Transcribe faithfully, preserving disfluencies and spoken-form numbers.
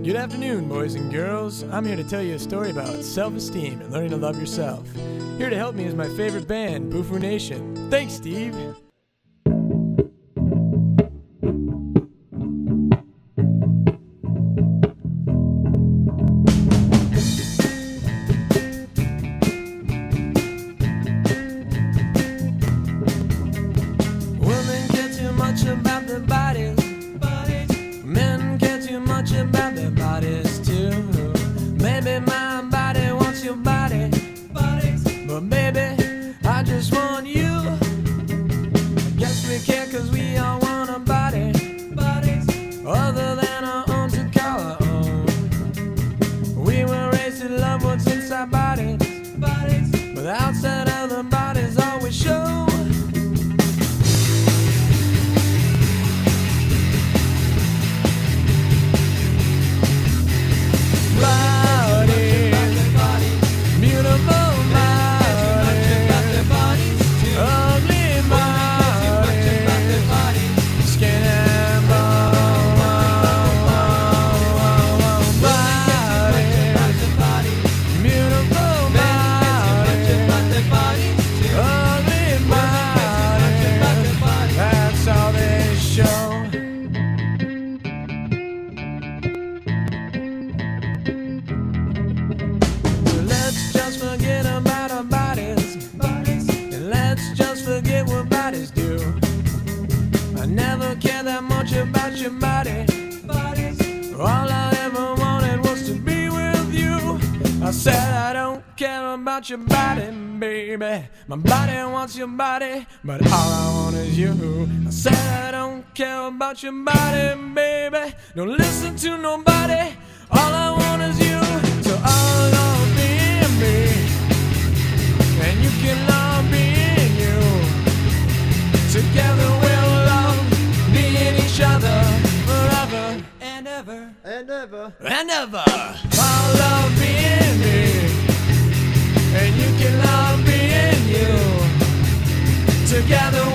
Good afternoon, boys and girls. I'm here to tell you a story about self-esteem and learning to love yourself. Here to help me is my favorite band, Boo-Foo Nation. Thanks, Steve. Women care too much about their bodies. Men care too much about their bodies too. Maybe my body wants your body, but baby, I just want you. I guess we care cause we all want a body, other than our own to call our own. We were raised to love what's inside bodies, but the outside of the bodies always show. Forget about our bodies, bodies, and let's just forget what bodies do. I never cared that much about your body, bodies. All I ever wanted was to be with you. I said I don't care about your body, baby. My body wants your body, but all I want is you. I said I don't care about your body, baby. Don't listen to nobody. All I want is you. So all I'll be me, and you can love being you. Together we'll love being each other forever and ever And ever. and ever. I'll love being me, and you can love being you. Together